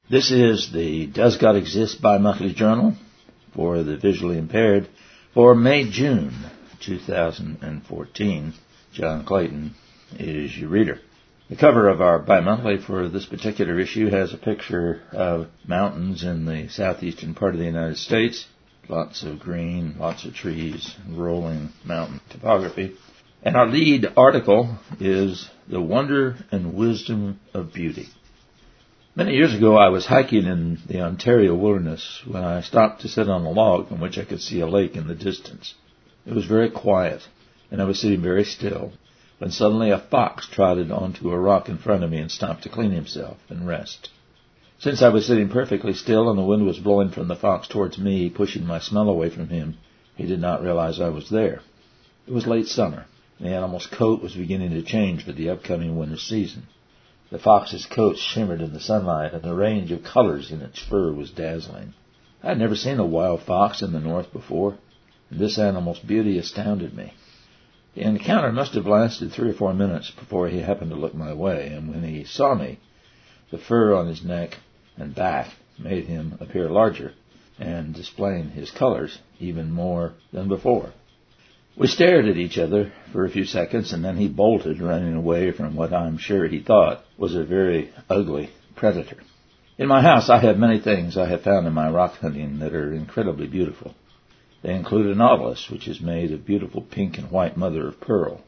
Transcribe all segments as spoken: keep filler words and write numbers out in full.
This is the Does God Exist Bi-Monthly Journal for the visually impaired for May-June two thousand fourteen. John Clayton is your reader. The cover of our bi-monthly for this particular issue has a picture of mountains in the southeastern part of the United States. Lots of green, lots of trees, rolling mountain topography. And our lead article is The Wonder and Wisdom of Beauty. Many years ago, I was hiking in the Ontario wilderness when I stopped to sit on a log from which I could see a lake in the distance. It was very quiet, and I was sitting very still, when suddenly a fox trotted onto a rock in front of me and stopped to clean himself and rest. Since I was sitting perfectly still and the wind was blowing from the fox towards me, pushing my smell away from him, he did not realize I was there. It was late summer. The animal's coat was beginning to change for the upcoming winter season. The fox's coat shimmered in the sunlight, and the range of colors in its fur was dazzling. I had never seen a wild fox in the north before, and this animal's beauty astounded me. The encounter must have lasted three or four minutes before he happened to look my way, and when he saw me, the fur on his neck and back made him appear larger, and displaying his colors even more than before. We stared at each other for a few seconds, and then he bolted, running away from what I'm sure he thought was a very ugly predator. In my house, I have many things I have found in my rock hunting that are incredibly beautiful. They include a nautilus, which is made of beautiful pink and white mother of pearl,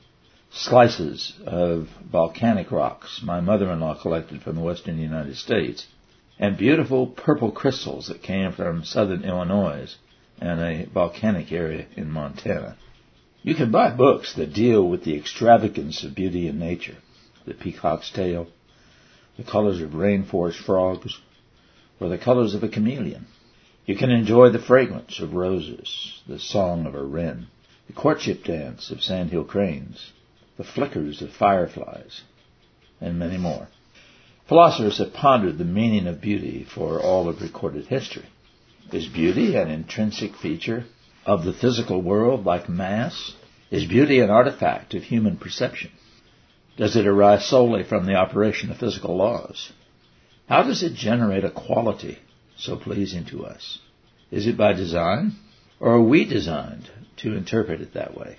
slices of volcanic rocks my mother-in-law collected from the western United States, and beautiful purple crystals that came from southern Illinois and a volcanic area in Montana. You can buy books that deal with the extravagance of beauty in nature, the peacock's tail, the colors of rainforest frogs, or the colors of a chameleon. You can enjoy the fragrance of roses, the song of a wren, the courtship dance of sandhill cranes, the flickers of fireflies, and many more. Philosophers have pondered the meaning of beauty for all of recorded history. Is beauty an intrinsic feature of the physical world like mass? Is beauty an artifact of human perception? Does it arise solely from the operation of physical laws? How does it generate a quality so pleasing to us? Is it by design, or are we designed to interpret it that way?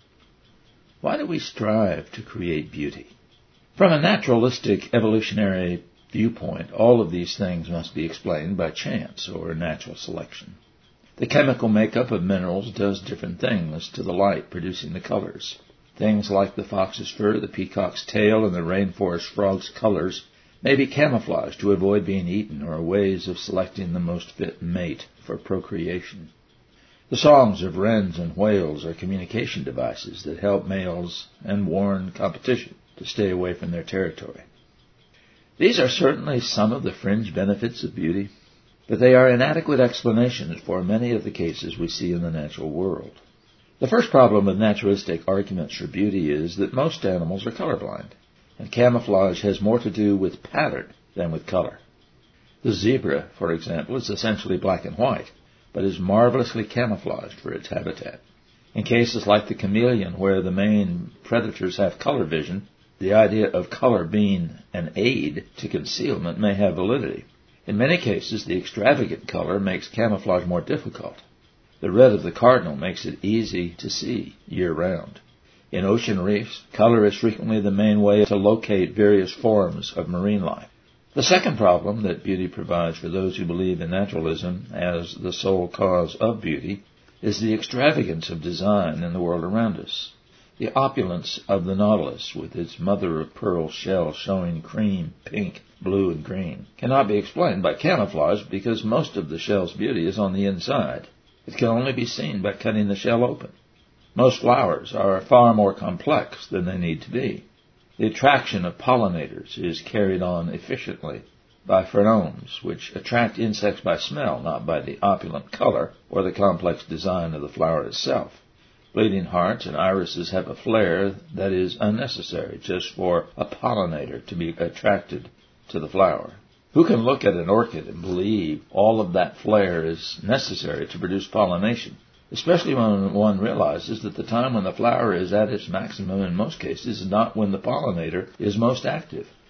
Why do we strive to create beauty? From a naturalistic evolutionary viewpoint, all of these things must be explained by chance or natural selection. The chemical makeup of minerals does different things to the light producing the colors. Things like the fox's fur, the peacock's tail, and the rainforest frog's colors may be camouflaged to avoid being eaten or ways of selecting the most fit mate for procreation. The songs of wrens and whales are communication devices that help males and warn competition to stay away from their territory. These are certainly some of the fringe benefits of beauty, but they are inadequate explanations for many of the cases we see in the natural world. The first problem with naturalistic arguments for beauty is that most animals are colorblind, and camouflage has more to do with pattern than with color. The zebra, for example, is essentially black and white, but is marvelously camouflaged for its habitat. In cases like the chameleon, where the main predators have color vision, the idea of color being an aid to concealment may have validity. In many cases, the extravagant color makes camouflage more difficult. The red of the cardinal makes it easy to see year-round. In ocean reefs, color is frequently the main way to locate various forms of marine life. The second problem that beauty provides for those who believe in naturalism as the sole cause of beauty is the extravagance of design in the world around us. The opulence of the nautilus, with its mother-of-pearl shell showing cream, pink, blue, and green, cannot be explained by camouflage because most of the shell's beauty is on the inside. It can only be seen by cutting the shell open. Most flowers are far more complex than they need to be. The attraction of pollinators is carried on efficiently by pheromones, which attract insects by smell, not by the opulent color or the complex design of the flower itself. Bleeding hearts and irises have a flair that is unnecessary just for a pollinator to be attracted to the flower. Who can look at an orchid and believe all of that flair is necessary to produce pollination, especially when one realizes that the time when the flower is at its maximum in most cases is not when the pollinator is most active.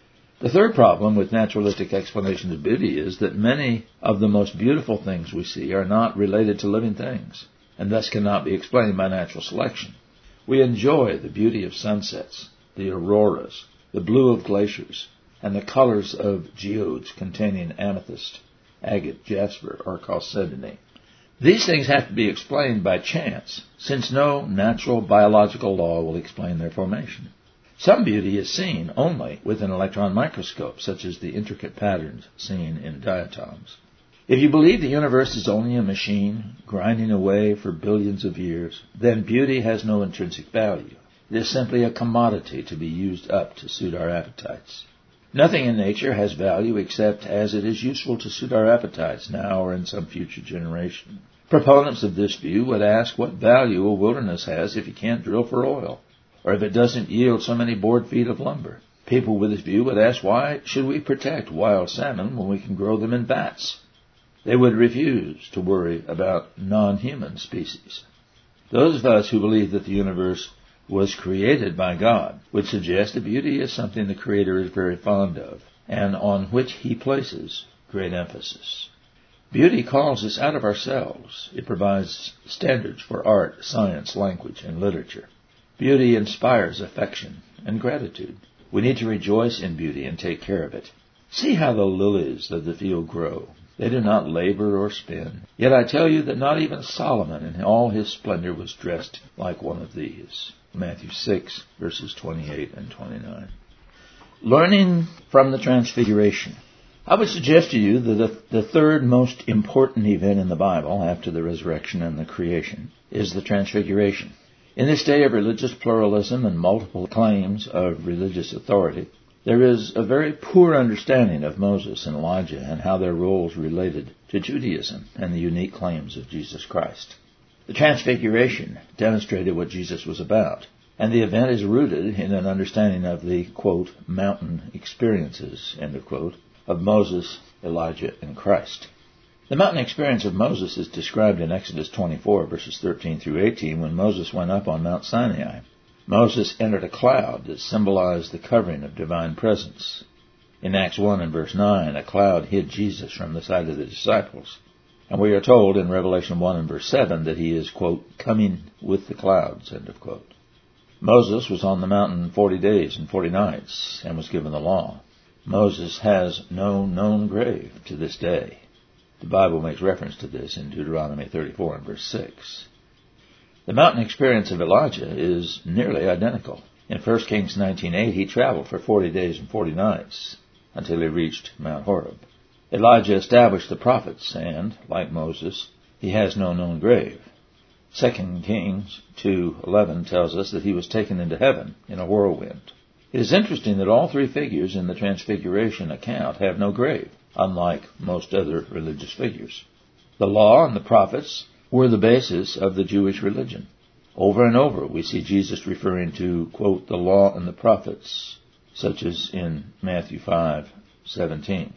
The third problem with naturalistic explanations of beauty is that many of the most beautiful things we see are not related to living things, and thus cannot be explained by natural selection. We enjoy the beauty of sunsets, the auroras, the blue of glaciers, and the colors of geodes containing amethyst, agate, jasper, or chalcedony. These things have to be explained by chance, since no natural biological law will explain their formation. Some beauty is seen only with an electron microscope, such as the intricate patterns seen in diatoms. If you believe the universe is only a machine grinding away for billions of years, then beauty has no intrinsic value. It is simply a commodity to be used up to suit our appetites. Nothing in nature has value except as it is useful to suit our appetites now or in some future generation. Proponents of this view would ask what value a wilderness has if you can't drill for oil, or if it doesn't yield so many board feet of lumber. People with this view would ask, why should we protect wild salmon when we can grow them in vats? They would refuse to worry about non-human species. Those of us who believe that the universe was created by God would suggest that beauty is something the Creator is very fond of, and on which He places great emphasis. Beauty calls us out of ourselves. It provides standards for art, science, language, and literature. Beauty inspires affection and gratitude. We need to rejoice in beauty and take care of it. See how the lilies of the field grow. They do not labor or spin. Yet I tell you that not even Solomon in all his splendor was dressed like one of these. Matthew six, verses twenty-eight and twenty-nine. Learning from the Transfiguration. I would suggest to you that the, the third most important event in the Bible, after the resurrection and the creation, is the Transfiguration. In this day of religious pluralism and multiple claims of religious authority, there is a very poor understanding of Moses and Elijah and how their roles related to Judaism and the unique claims of Jesus Christ. The Transfiguration demonstrated what Jesus was about, and the event is rooted in an understanding of the, quote, mountain experiences, end of quote, of Moses, Elijah, and Christ. The mountain experience of Moses is described in Exodus twenty-four, verses thirteen through eighteen, when Moses went up on Mount Sinai. Moses entered a cloud that symbolized the covering of divine presence. In Acts one and verse nine, a cloud hid Jesus from the sight of the disciples. And we are told in Revelation one and verse seven that he is, quote, coming with the clouds, end of quote. Moses was on the mountain forty days and forty nights and was given the law. Moses has no known grave to this day. The Bible makes reference to this in Deuteronomy thirty-four and verse six. The mountain experience of Elijah is nearly identical. In First Kings nineteen eight, he traveled for forty days and forty nights until he reached Mount Horeb. Elijah established the prophets, and, like Moses, he has no known grave. Second Kings two eleven tells us that he was taken into heaven in a whirlwind. It is interesting that all three figures in the Transfiguration account have no grave, unlike most other religious figures. The law and the prophets were the basis of the Jewish religion. Over and over we see Jesus referring to, quote, the law and the prophets, such as in Matthew five seventeen.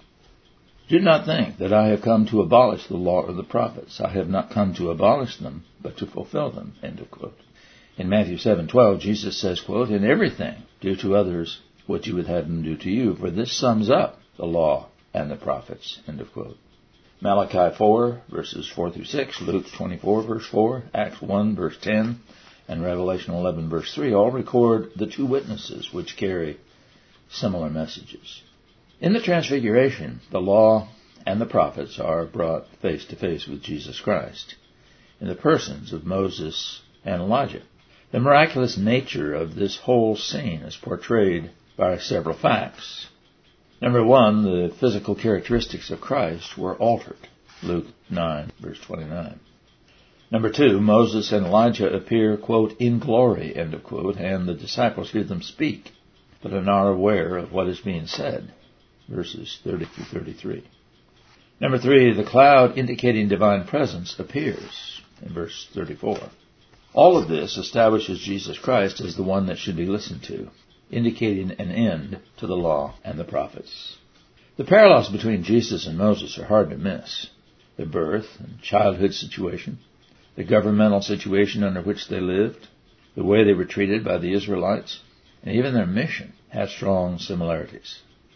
Do not think that I have come to abolish the law or the prophets. I have not come to abolish them, but to fulfill them, end of quote. In Matthew seven twelve, Jesus says, quote, in everything do to others what you would have them do to you, for this sums up the law and the prophets, end of quote. Malachi four, verses four through six, Luke twenty-four, verse four, Acts one, verse ten, and Revelation eleven, verse three all record the two witnesses which carry similar messages. In the Transfiguration, the law and the prophets are brought face to face with Jesus Christ in the persons of Moses and Elijah. The miraculous nature of this whole scene is portrayed by several facts. Number one, the physical characteristics of Christ were altered. Luke nine, verse twenty-nine. Number two, Moses and Elijah appear, quote, in glory, end of quote, and the disciples hear them speak, but are not aware of what is being said. Verses thirty through thirty-three. Number three, the cloud indicating divine presence appears in verse thirty-four. All of this establishes Jesus Christ as the one that should be listened to, indicating an end to the law and the prophets. The parallels between Jesus and Moses are hard to miss. The birth and childhood situation, the governmental situation under which they lived, the way they were treated by the Israelites, and even their mission have strong similarities.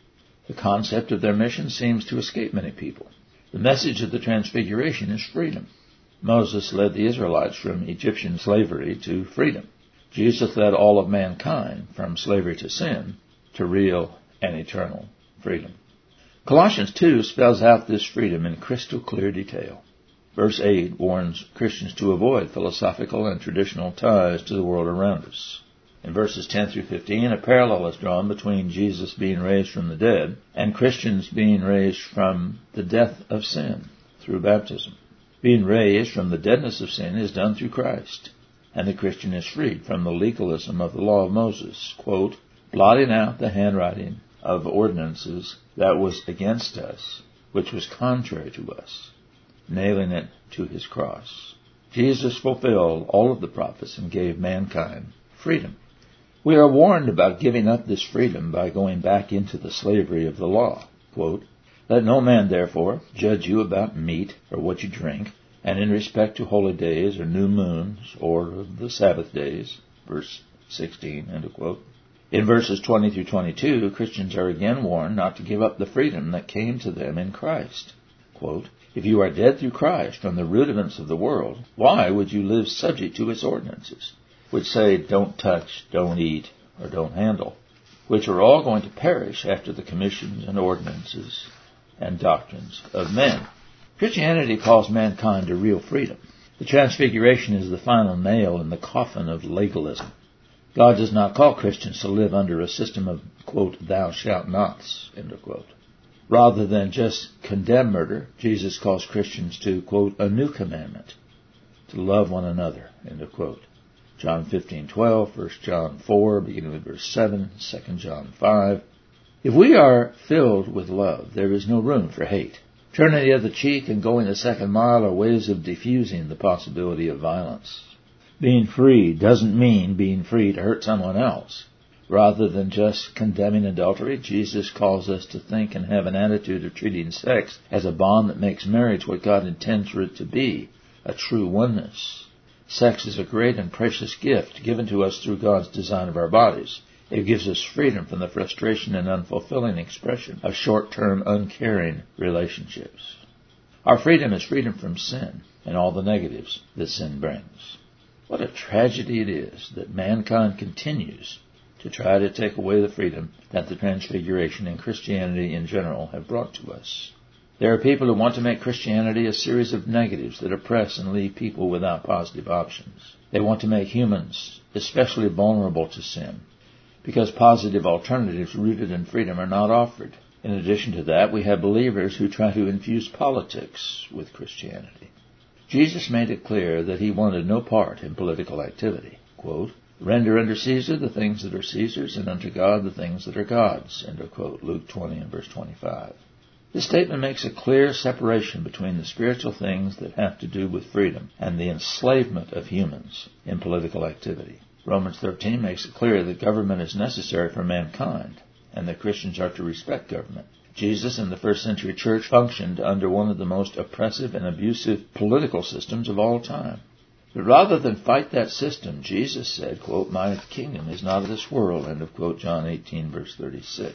The concept of their mission seems to escape many people. The message of the Transfiguration is freedom. Moses led the Israelites from Egyptian slavery to freedom. Jesus led all of mankind from slavery to sin to real and eternal freedom. Colossians two spells out this freedom in crystal clear detail. Verse eight warns Christians to avoid philosophical and traditional ties to the world around us. In verses ten through fifteen, a parallel is drawn between Jesus being raised from the dead and Christians being raised from the death of sin through baptism. Being raised from the deadness of sin is done through Christ, and the Christian is freed from the legalism of the law of Moses, quote, blotting out the handwriting of ordinances that was against us, which was contrary to us, nailing it to his cross. Jesus fulfilled all of the prophets and gave mankind freedom. We are warned about giving up this freedom by going back into the slavery of the law. Quote, let no man, therefore, judge you about meat or what you drink, and in respect to holy days or new moons or of the Sabbath days. Verse sixteen, end of quote. In verses twenty through twenty-two, Christians are again warned not to give up the freedom that came to them in Christ. Quote, if you are dead through Christ from the rudiments of the world, why would you live subject to its ordinances, which say don't touch, don't eat, or don't handle, which are all going to perish after the commissions and ordinances and doctrines of men? Christianity calls mankind to real freedom. The Transfiguration is the final nail in the coffin of legalism. God does not call Christians to live under a system of, quote, thou shalt nots, end of quote. Rather than just condemn murder, Jesus calls Christians to, quote, a new commandment, to love one another, end of quote. John fifteen twelve, First John four, beginning with verse seven, Second John five. If we are filled with love, there is no room for hate. Turning the other cheek and going the second mile are ways of diffusing the possibility of violence. Being free doesn't mean being free to hurt someone else. Rather than just condemning adultery, Jesus calls us to think and have an attitude of treating sex as a bond that makes marriage what God intends for it to be, a true oneness. Sex is a great and precious gift given to us through God's design of our bodies. It gives us freedom from the frustration and unfulfilling expression of short-term, uncaring relationships. Our freedom is freedom from sin and all the negatives that sin brings. What a tragedy it is that mankind continues to try to take away the freedom that the Transfiguration and Christianity in general have brought to us. There are people who want to make Christianity a series of negatives that oppress and leave people without positive options. They want to make humans especially vulnerable to sin, because positive alternatives rooted in freedom are not offered. In addition to that, we have believers who try to infuse politics with Christianity. Jesus made it clear that he wanted no part in political activity. Quote, render unto Caesar the things that are Caesar's, and unto God the things that are God's. End of quote. Luke twenty and verse twenty-five. This statement makes a clear separation between the spiritual things that have to do with freedom and the enslavement of humans in political activity. Romans thirteen makes it clear that government is necessary for mankind, and that Christians are to respect government. Jesus and the first century church functioned under one of the most oppressive and abusive political systems of all time. But rather than fight that system, Jesus said, quote, my kingdom is not of this world, end of quote, John eighteen, verse thirty-six.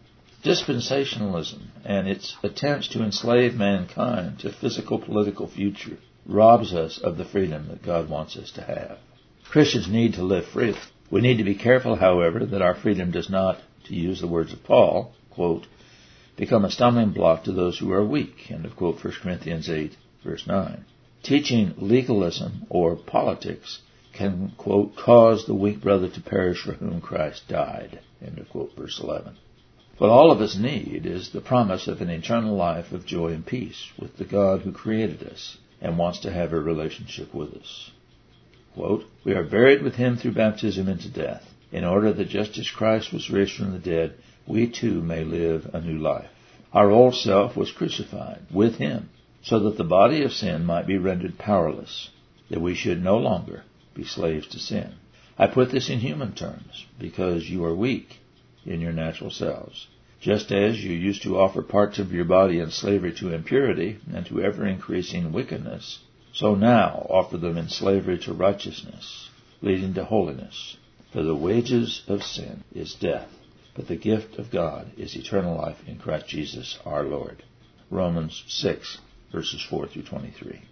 Dispensationalism and its attempts to enslave mankind to physical political future robs us of the freedom that God wants us to have. Christians need to live freely. We need to be careful, however, that our freedom does not, to use the words of Paul, quote, become a stumbling block to those who are weak, end of quote, First Corinthians eight, verse nine. Teaching legalism or politics can, quote, cause the weak brother to perish for whom Christ died, end of quote, verse eleven. What all of us need is the promise of an eternal life of joy and peace with the God who created us and wants to have a relationship with us. Quote, we are buried with him through baptism into death, in order that just as Christ was raised from the dead, we too may live a new life. Our old self was crucified with him, so that the body of sin might be rendered powerless, that we should no longer be slaves to sin. I put this in human terms, because you are weak in your natural selves. Just as you used to offer parts of your body in slavery to impurity and to ever-increasing wickedness, so now offer them in slavery to righteousness, leading to holiness. For the wages of sin is death. but the gift of God is eternal life in Christ Jesus our Lord. Romans six, verses four through twenty-three.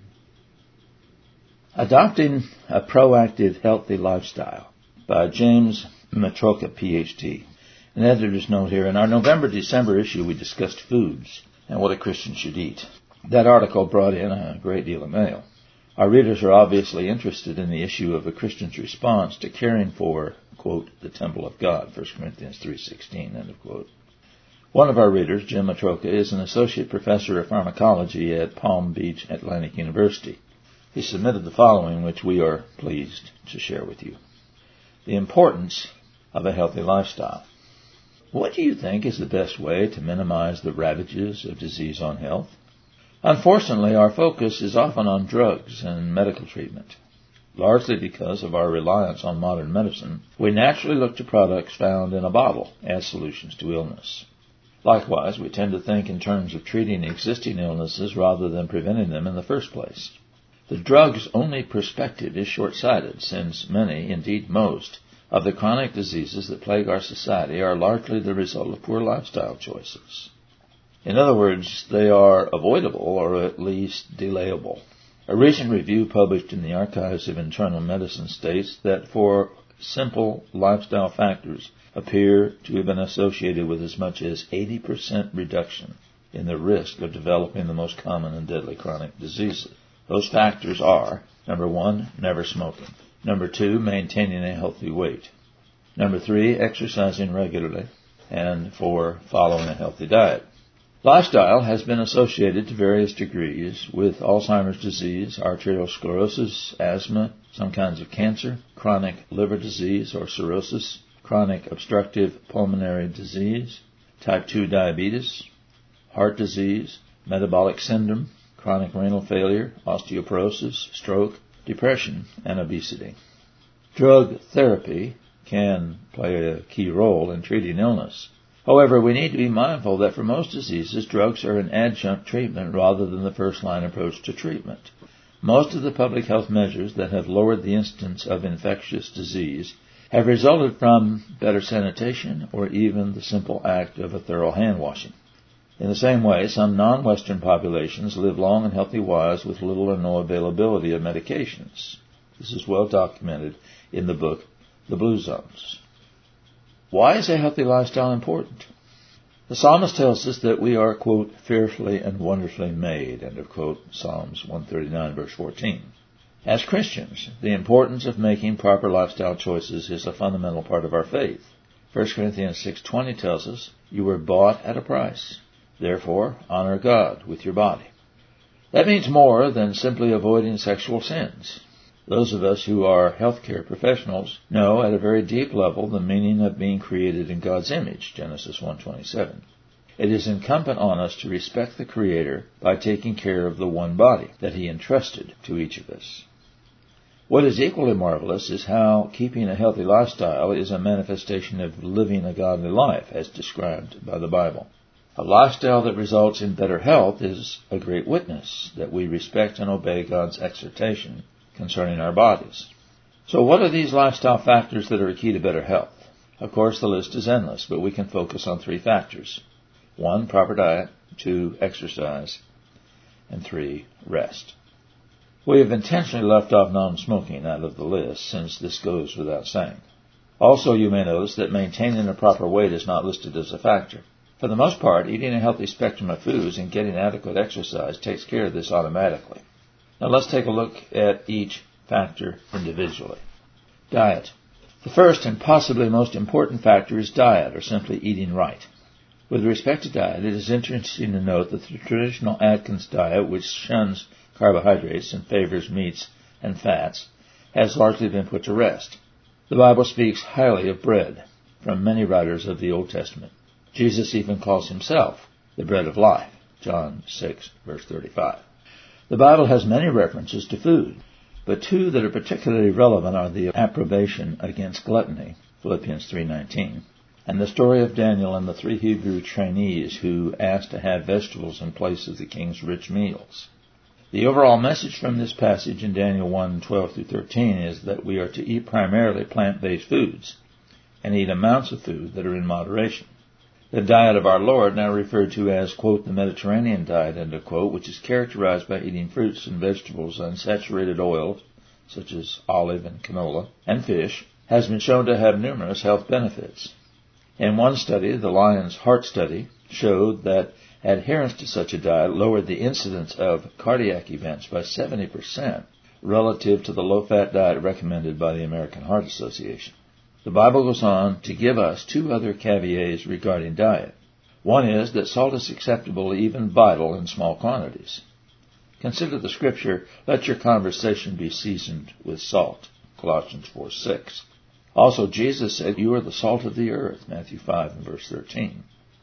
Adopting a Proactive Healthy Lifestyle by James Matroka, P H D. An editor's note here. In our November-December issue, we discussed foods and what a Christian should eat. That article brought in a great deal of mail. Our readers are obviously interested in the issue of a Christian's response to caring for, quote, the temple of God, First Corinthians three sixteen, end of quote. One of our readers, Jim Matroka, is an associate professor of pharmacology at Palm Beach Atlantic University. He submitted the following, which we are pleased to share with you. The importance of a healthy lifestyle. What do you think is the best way to minimize the ravages of disease on health? Unfortunately, our focus is often on drugs and medical treatment. Largely because of our reliance on modern medicine, we naturally look to products found in a bottle as solutions to illness. Likewise, we tend to think in terms of treating existing illnesses rather than preventing them in the first place. The drug's only perspective is short-sighted, since many, indeed most, of the chronic diseases that plague our society are largely the result of poor lifestyle choices. In other words, they are avoidable or at least delayable. A recent review published in the Archives of Internal Medicine states that for simple lifestyle factors appear to have been associated with as much as eighty percent reduction in the risk of developing the most common and deadly chronic diseases. Those factors are, number one, never smoking. Number two, maintaining a healthy weight. Number three, exercising regularly. And four, following a healthy diet. Lifestyle has been associated to various degrees with Alzheimer's disease, arterial sclerosis, asthma, some kinds of cancer, chronic liver disease or cirrhosis, chronic obstructive pulmonary disease, type two diabetes, heart disease, metabolic syndrome, chronic renal failure, osteoporosis, stroke, depression, and obesity. Drug therapy can play a key role in treating illness. However, we need to be mindful that for most diseases, drugs are an adjunct treatment rather than the first-line approach to treatment. Most of the public health measures that have lowered the incidence of infectious disease have resulted from better sanitation or even the simple act of a thorough hand washing. In the same way, some non-Western populations live long and healthy lives with little or no availability of medications. This is well documented in the book, The Blue Zones. Why is a healthy lifestyle important? The psalmist tells us that we are, quote, fearfully and wonderfully made, end of quote, Psalms one thirty-nine, verse fourteen. As Christians, the importance of making proper lifestyle choices is a fundamental part of our faith. First Corinthians six twenty tells us, you were bought at a price. Therefore, honor God with your body. That means more than simply avoiding sexual sins. Those of us who are healthcare professionals know at a very deep level the meaning of being created in God's image, Genesis one twenty-seven. It is incumbent on us to respect the Creator by taking care of the one body that He entrusted to each of us. What is equally marvelous is how keeping a healthy lifestyle is a manifestation of living a godly life, as described by the Bible. A lifestyle that results in better health is a great witness that we respect and obey God's exhortation concerning our bodies. So what are these lifestyle factors that are a key to better health? Of course, the list is endless, but we can focus on three factors. One, proper diet. Two, exercise. And three, rest. We have intentionally left off non-smoking out of the list, since this goes without saying. Also, you may notice that maintaining a proper weight is not listed as a factor. For the most part, eating a healthy spectrum of foods and getting adequate exercise takes care of this automatically. Now let's take a look at each factor individually. Diet. The first and possibly most important factor is diet, or simply eating right. With respect to diet, it is interesting to note that the traditional Atkins diet, which shuns carbohydrates and favors meats and fats, has largely been put to rest. The Bible speaks highly of bread from many writers of the Old Testament. Jesus even calls himself the bread of life, John six, verse thirty-five. The Bible has many references to food, but two that are particularly relevant are the approbation against gluttony, Philippians three nineteen, and the story of Daniel and the three Hebrew trainees who asked to have vegetables in place of the king's rich meals. The overall message from this passage in Daniel one twelve through thirteen is that we are to eat primarily plant-based foods. and eat amounts of food that are in moderation. The diet of our Lord, now referred to as, quote, the Mediterranean diet, end of quote, which is characterized by eating fruits and vegetables, unsaturated oils, such as olive and canola, and fish, has been shown to have numerous health benefits. In one study, the Lions Heart Study, showed that adherence to such a diet lowered the incidence of cardiac events by seventy percent relative to the low-fat diet recommended by the American Heart Association. The Bible goes on to give us two other caveats regarding diet. One is that salt is acceptable, even vital, in small quantities. Consider the scripture, let your conversation be seasoned with salt, Colossians four six. Also, Jesus said, you are the salt of the earth, Matthew five and verse thirteen.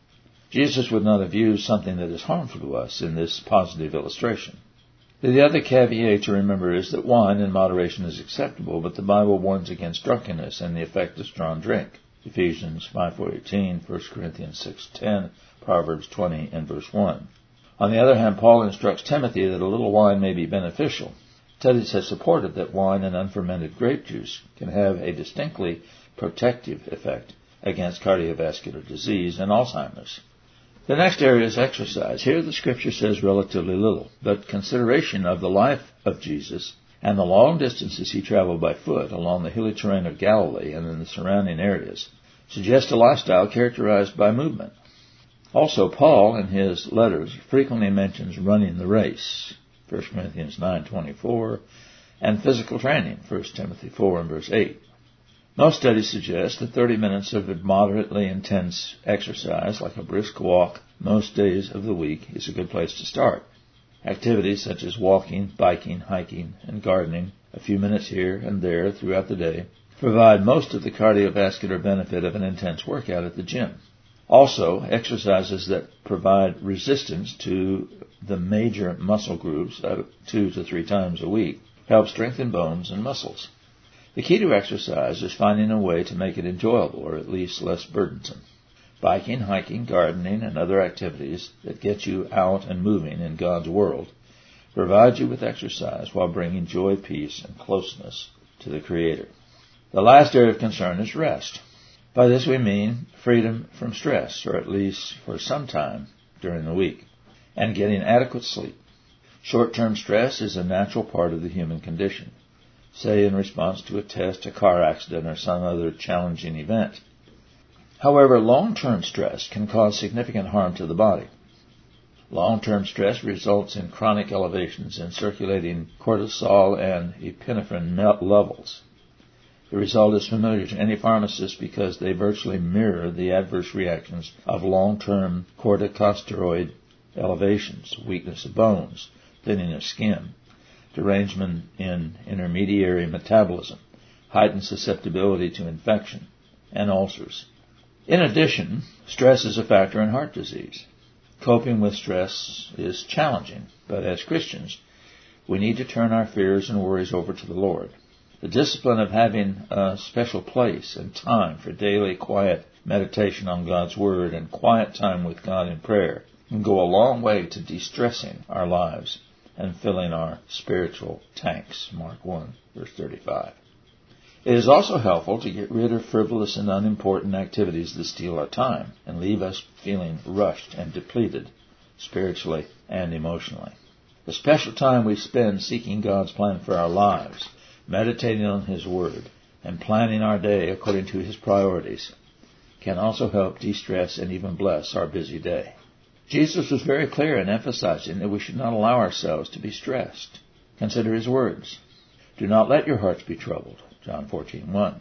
Jesus would not have used something that is harmful to us in this positive illustration. The other caveat to remember is that wine in moderation is acceptable, but the Bible warns against drunkenness and the effect of strong drink. Ephesians five fourteen, First Corinthians six ten, Proverbs twenty and verse one. On the other hand, Paul instructs Timothy that a little wine may be beneficial. Studies have supported that wine and unfermented grape juice can have a distinctly protective effect against cardiovascular disease and Alzheimer's. The next area is exercise. Here the scripture says relatively little, but consideration of the life of Jesus and the long distances he traveled by foot along the hilly terrain of Galilee and in the surrounding areas suggests a lifestyle characterized by movement. Also, Paul, in his letters, frequently mentions running the race, First Corinthians nine twenty-four, and physical training, First Timothy four and verse eight. Most studies suggest that thirty minutes of moderately intense exercise, like a brisk walk most days of the week, is a good place to start. Activities such as walking, biking, hiking, and gardening, a few minutes here and there throughout the day, provide most of the cardiovascular benefit of an intense workout at the gym. Also, exercises that provide resistance to the major muscle groups uh, two to three times a week help strengthen bones and muscles. The key to exercise is finding a way to make it enjoyable, or at least less burdensome. Biking, hiking, gardening, and other activities that get you out and moving in God's world provide you with exercise while bringing joy, peace, and closeness to the Creator. The last area of concern is rest. By this we mean freedom from stress, or at least for some time during the week, and getting adequate sleep. Short-term stress is a natural part of the human condition, say in response to a test, a car accident, or some other challenging event. However, long-term stress can cause significant harm to the body. Long-term stress results in chronic elevations in circulating cortisol and epinephrine levels. The result is familiar to any pharmacist because they virtually mirror the adverse reactions of long-term corticosteroid elevations, weakness of bones, thinning of skin, derangement in intermediary metabolism, heightened susceptibility to infection, and ulcers. In addition, stress is a factor in heart disease. Coping with stress is challenging, but as Christians, we need to turn our fears and worries over to the Lord. The discipline of having a special place and time for daily quiet meditation on God's Word and quiet time with God in prayer can go a long way to de-stressing our lives and filling our spiritual tanks, Mark one, verse thirty-five. It is also helpful to get rid of frivolous and unimportant activities that steal our time and leave us feeling rushed and depleted, spiritually and emotionally. The special time we spend seeking God's plan for our lives, meditating on His Word, and planning our day according to His priorities can also help de-stress and even bless our busy day. Jesus was very clear in emphasizing that we should not allow ourselves to be stressed. Consider His words. Do not let your hearts be troubled, John fourteen one.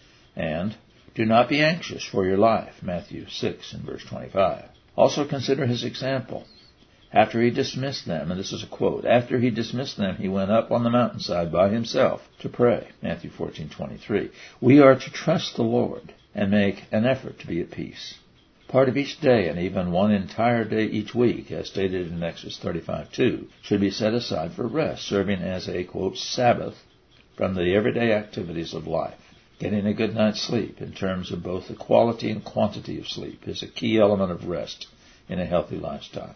And do not be anxious for your life, Matthew six and verse twenty-five. Also consider His example. After He dismissed them, and this is a quote, after He dismissed them, He went up on the mountainside by Himself to pray, Matthew fourteen twenty-three. We are to trust the Lord and make an effort to be at peace. Part of each day, and even one entire day each week, as stated in Exodus thirty-five two, should be set aside for rest, serving as a, quote, Sabbath from the everyday activities of life. Getting a good night's sleep, in terms of both the quality and quantity of sleep, is a key element of rest in a healthy lifestyle.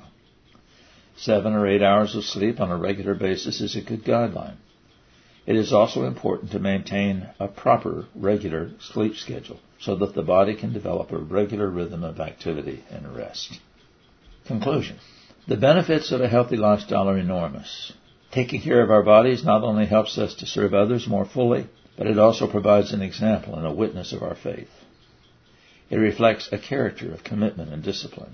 Seven or eight hours of sleep on a regular basis is a good guideline. It is also important to maintain a proper, regular sleep schedule, so that the body can develop a regular rhythm of activity and rest. Conclusion. The benefits of a healthy lifestyle are enormous. Taking care of our bodies not only helps us to serve others more fully, but it also provides an example and a witness of our faith. It reflects a character of commitment and discipline.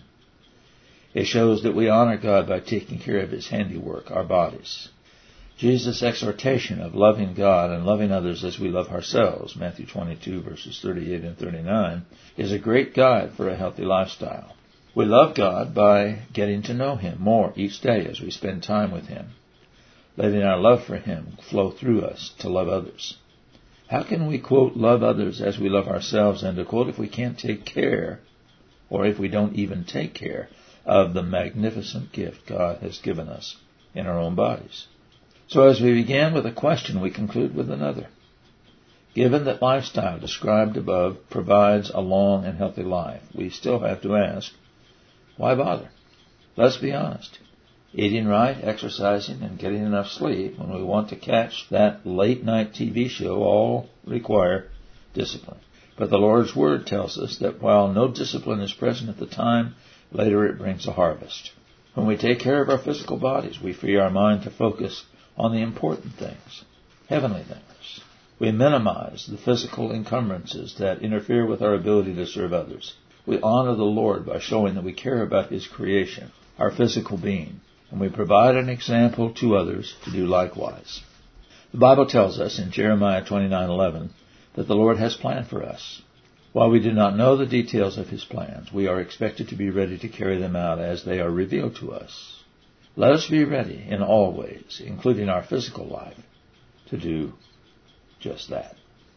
It shows that we honor God by taking care of His handiwork, our bodies. Jesus' exhortation of loving God and loving others as we love ourselves, Matthew twenty-two, verses thirty-eight and thirty-nine, is a great guide for a healthy lifestyle. We love God by getting to know Him more each day as we spend time with Him, letting our love for Him flow through us to love others. How can we, quote, love others as we love ourselves, and to quote, if we can't take care, or if we don't even take care of the magnificent gift God has given us in our own bodies? So as we began with a question, we conclude with another. Given that lifestyle described above provides a long and healthy life, we still have to ask, why bother? Let's be honest. Eating right, exercising, and getting enough sleep when we want to catch that late-night T V show all require discipline. But the Lord's Word tells us that while no discipline is present at the time, later it brings a harvest. When we take care of our physical bodies, we free our mind to focus on the important things, heavenly things. We minimize the physical encumbrances that interfere with our ability to serve others. We honor the Lord by showing that we care about His creation, our physical being, and we provide an example to others to do likewise. The Bible tells us in Jeremiah twenty-nine eleven that the Lord has planned for us. While we do not know the details of His plans, we are expected to be ready to carry them out as they are revealed to us. Let us be ready in all ways, including our physical life, to do just that.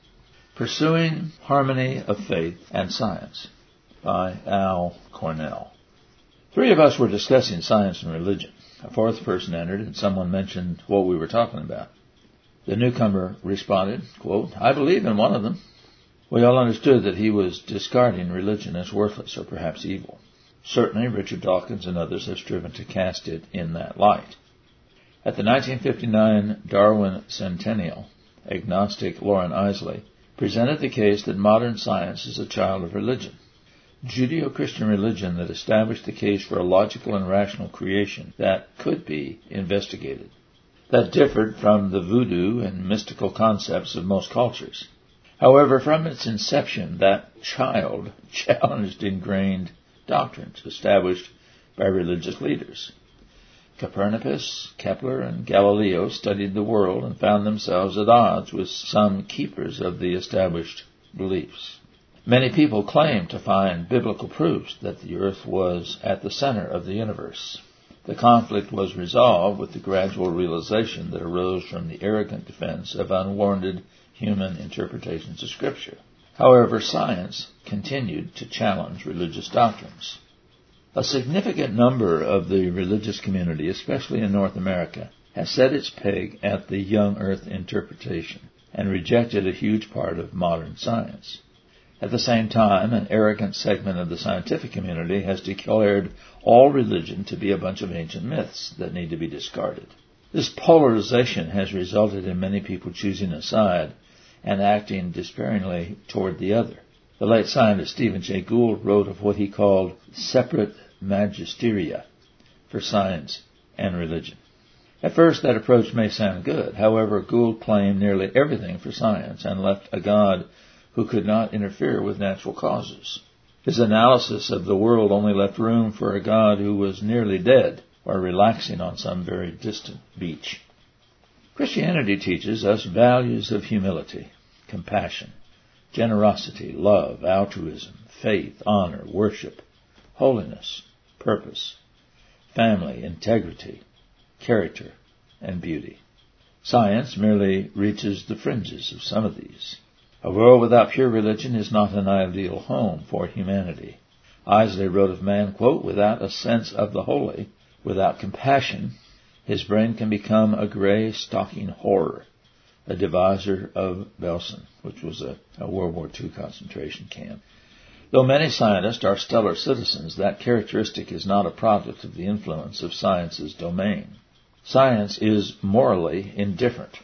Pursuing Harmony of Faith and Science by Al Cornell. Three of us were discussing science and religion. A fourth person entered and someone mentioned what we were talking about. The newcomer responded, quote, I believe in one of them. We all understood that he was discarding religion as worthless or perhaps evil. Certainly, Richard Dawkins and others have striven to cast it in that light. At the nineteen fifty-nine Darwin Centennial, agnostic Lauren Isley presented the case that modern science is a child of religion. Judeo-Christian religion that established the case for a logical and rational creation that could be investigated, that differed from the voodoo and mystical concepts of most cultures. However, from its inception, that child challenged ingrained doctrines established by religious leaders. Copernicus, Kepler, and Galileo studied the world and found themselves at odds with some keepers of the established beliefs. Many people claim to find biblical proofs that the earth was at the center of the universe. The conflict was resolved with the gradual realization that arose from the arrogant defense of unwarranted human interpretations of Scripture. However, science continued to challenge religious doctrines. A significant number of the religious community, especially in North America, has set its peg at the young earth interpretation and rejected a huge part of modern science. At the same time, an arrogant segment of the scientific community has declared all religion to be a bunch of ancient myths that need to be discarded. This polarization has resulted in many people choosing a side and acting despairingly toward the other. The late scientist Stephen Jay Gould wrote of what he called separate magisteria for science and religion. At first, that approach may sound good. However, Gould claimed nearly everything for science and left a God who could not interfere with natural causes. His analysis of the world only left room for a God who was nearly dead or relaxing on some very distant beach. Christianity teaches us values of humility, compassion, generosity, love, altruism, faith, honor, worship, holiness, purpose, family, integrity, character, and beauty. Science merely reaches the fringes of some of these. A world without pure religion is not an ideal home for humanity. Isley wrote of man, quote, without a sense of the holy, without compassion, his brain can become a gray, stalking horror, a deviser of Belsen, which was a, a World War Two concentration camp. Though many scientists are stellar citizens, that characteristic is not a product of the influence of science's domain. Science is morally indifferent.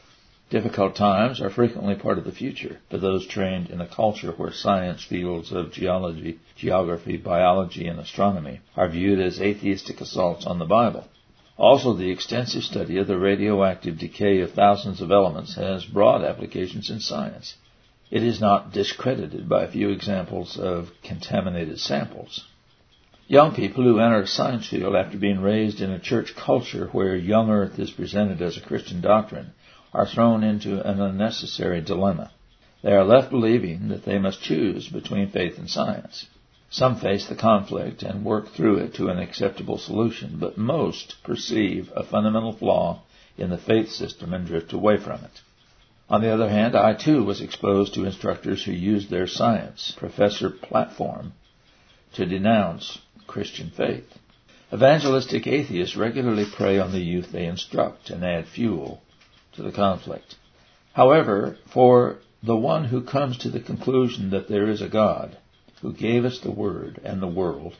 Difficult times are frequently part of the future for those trained in a culture where science fields of geology, geography, biology, and astronomy are viewed as atheistic assaults on the Bible. Also, the extensive study of the radioactive decay of thousands of elements has broad applications in science. It is not discredited by a few examples of contaminated samples. Young people who enter a science field after being raised in a church culture where young earth is presented as a Christian doctrine are thrown into an unnecessary dilemma. They are left believing that they must choose between faith and science. Some face the conflict and work through it to an acceptable solution, but most perceive a fundamental flaw in the faith system and drift away from it. On the other hand, I too was exposed to instructors who used their science professor platform to denounce Christian faith. Evangelistic atheists regularly prey on the youth they instruct and add fuel to the conflict. However, for the one who comes to the conclusion that there is a God who gave us the Word and the world,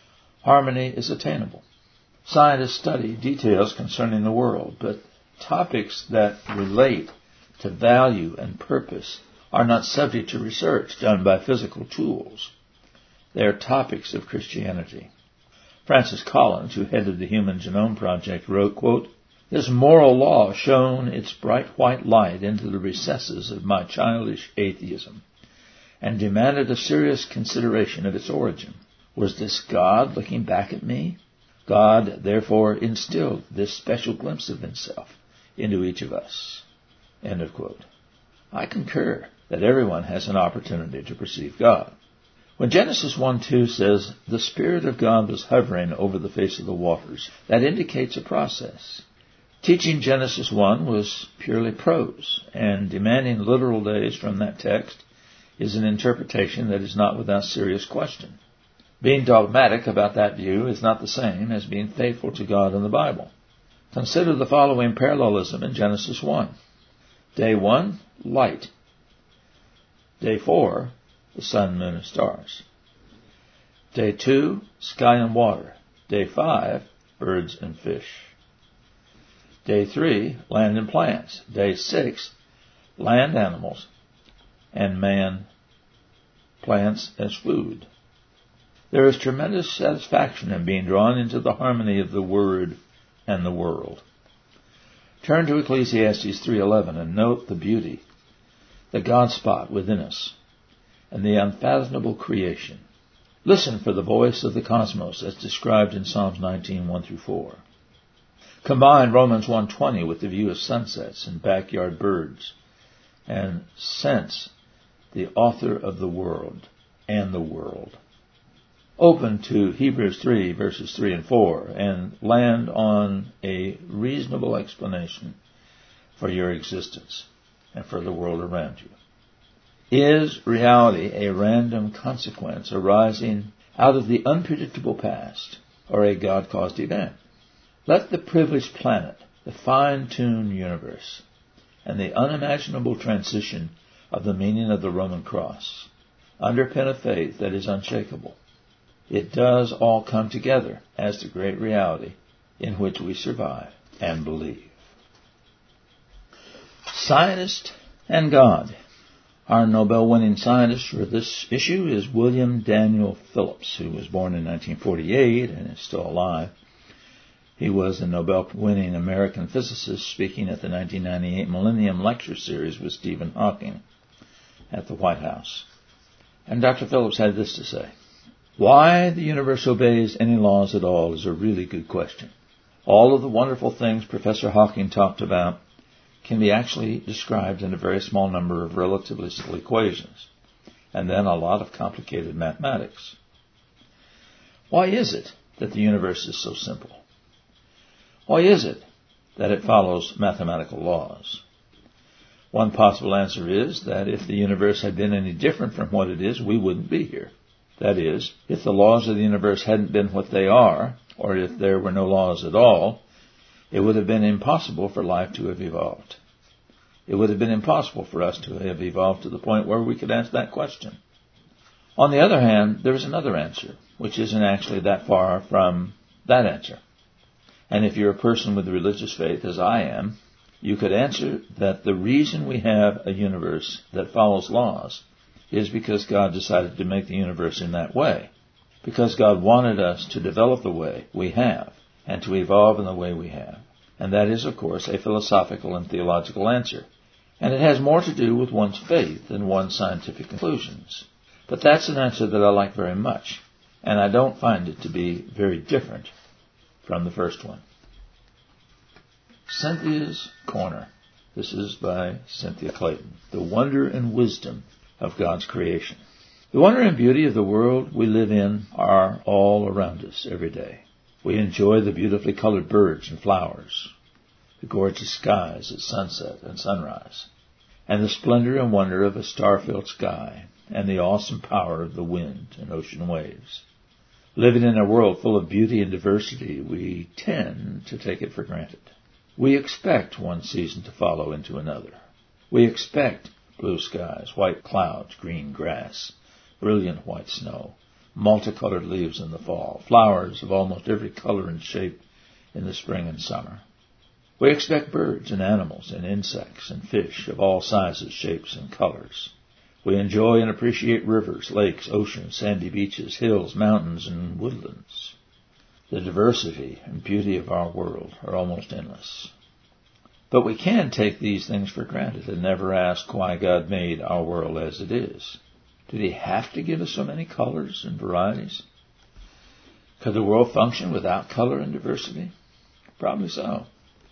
harmony is attainable. Scientists study details concerning the world, but topics that relate to value and purpose are not subject to research done by physical tools. They are topics of Christianity. Francis Collins, who headed the Human Genome Project, wrote, quote, "This moral law shone its bright white light into the recesses of my childish atheism and demanded a serious consideration of its origin. Was this God looking back at me? God, therefore, instilled this special glimpse of himself into each of us." End of quote. I concur that everyone has an opportunity to perceive God. When Genesis one two says, "The Spirit of God was hovering over the face of the waters," that indicates a process. Teaching Genesis one was purely prose, and demanding literal days from that text is an interpretation that is not without serious question. Being dogmatic about that view is not the same as being faithful to God and the Bible. Consider the following parallelism in Genesis one. Day one, light. Day four, the sun, moon, and stars. Day two, sky and water. Day five, birds and fish. Day three, land and plants. Day six, land animals, and man, plants as food. There is tremendous satisfaction in being drawn into the harmony of the Word and the world. Turn to Ecclesiastes three eleven and note the beauty, the God spot within us, and the unfathomable creation. Listen for the voice of the cosmos as described in Psalms nineteen one through four. Combine Romans one twenty with the view of sunsets and backyard birds, and sense the author of the world and the world. Open to Hebrews three, verses three and four, and land on a reasonable explanation for your existence and for the world around you. Is reality a random consequence arising out of the unpredictable past, or a God-caused event? Let the privileged planet, the fine-tuned universe, and the unimaginable transition of the meaning of the Roman cross underpin a faith that is unshakable. It does all come together as the great reality in which we survive and believe. Scientist and God. Our Nobel-winning scientist for this issue is William Daniel Phillips, who was born in nineteen forty-eight and is still alive. He was a Nobel-winning American physicist speaking at the nineteen ninety-eight Millennium Lecture Series with Stephen Hawking at the White House. And Doctor Phillips had this to say: "Why the universe obeys any laws at all is a really good question. All of the wonderful things Professor Hawking talked about can be actually described in a very small number of relatively simple equations, and then a lot of complicated mathematics. Why is it that the universe is so simple? Why is it that it follows mathematical laws? One possible answer is that if the universe had been any different from what it is, we wouldn't be here. That is, if the laws of the universe hadn't been what they are, or if there were no laws at all, it would have been impossible for life to have evolved. It would have been impossible for us to have evolved to the point where we could ask that question. On the other hand, there is another answer, which isn't actually that far from that answer. And if you're a person with religious faith, as I am, You could answer that the reason we have a universe that follows laws is because God decided to make the universe in that way. Because God wanted us to develop the way we have and to evolve in the way we have. And that is, of course, a philosophical and theological answer. And it has more to do with one's faith than one's scientific conclusions. But that's an answer that I like very much. And I don't find it to be very different from the first one. Cynthia's Corner. This is by Cynthia Clayton. The wonder and wisdom of God's creation. The wonder and beauty of the world we live in are all around us every day. We enjoy the beautifully colored birds and flowers, the gorgeous skies at sunset and sunrise, and the splendor and wonder of a star-filled sky, and the awesome power of the wind and ocean waves. Living in a world full of beauty and diversity, we tend to take it for granted. We expect one season to follow into another. We expect blue skies, white clouds, green grass, brilliant white snow, multicolored leaves in the fall, flowers of almost every color and shape in the spring and summer. We expect birds and animals and insects and fish of all sizes, shapes, and colors. We enjoy and appreciate rivers, lakes, oceans, sandy beaches, hills, mountains, and woodlands. The diversity and beauty of our world are almost endless. But we can take these things for granted and never ask why God made our world as it is. Did He have to give us so many colors and varieties? Could the world function without color and diversity? Probably so.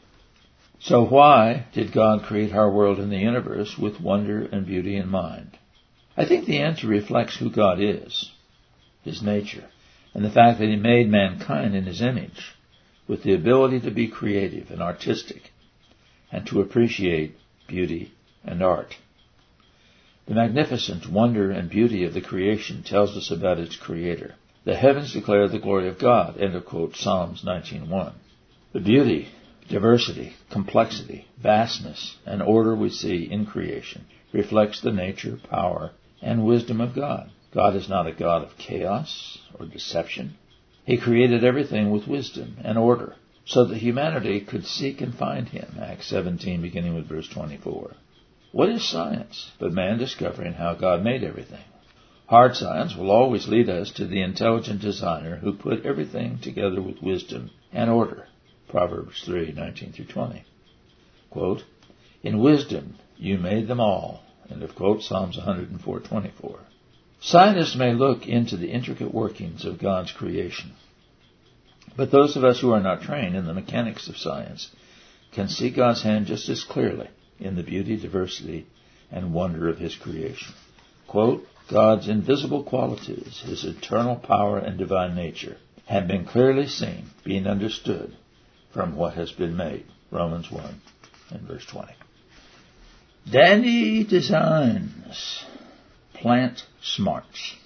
So why did God create our world and the universe with wonder and beauty in mind? I think the answer reflects who God is, His nature, and the fact that He made mankind in His image, with the ability to be creative and artistic, and to appreciate beauty and art. The magnificent wonder and beauty of the creation tells us about its creator. The heavens declare the glory of God, end of quote, Psalms nineteen one. The beauty, diversity, complexity, vastness, and order we see in creation reflects the nature, power, and wisdom of God. God is not a God of chaos or deception. He created everything with wisdom and order so that humanity could seek and find Him, Acts seventeen, beginning with verse twenty-four. What is science but man discovering how God made everything? Hard science will always lead us to the intelligent designer who put everything together with wisdom and order. Proverbs three, nineteen through twenty. Quote, in wisdom you made them all. End of quote, Psalms one oh four, twenty-four. Scientists may look into the intricate workings of God's creation, but those of us who are not trained in the mechanics of science can see God's hand just as clearly in the beauty, diversity, and wonder of His creation. Quote, God's invisible qualities, His eternal power and divine nature, have been clearly seen, being understood from what has been made. Romans one and verse twenty. Dandy Designs. Plant smarts.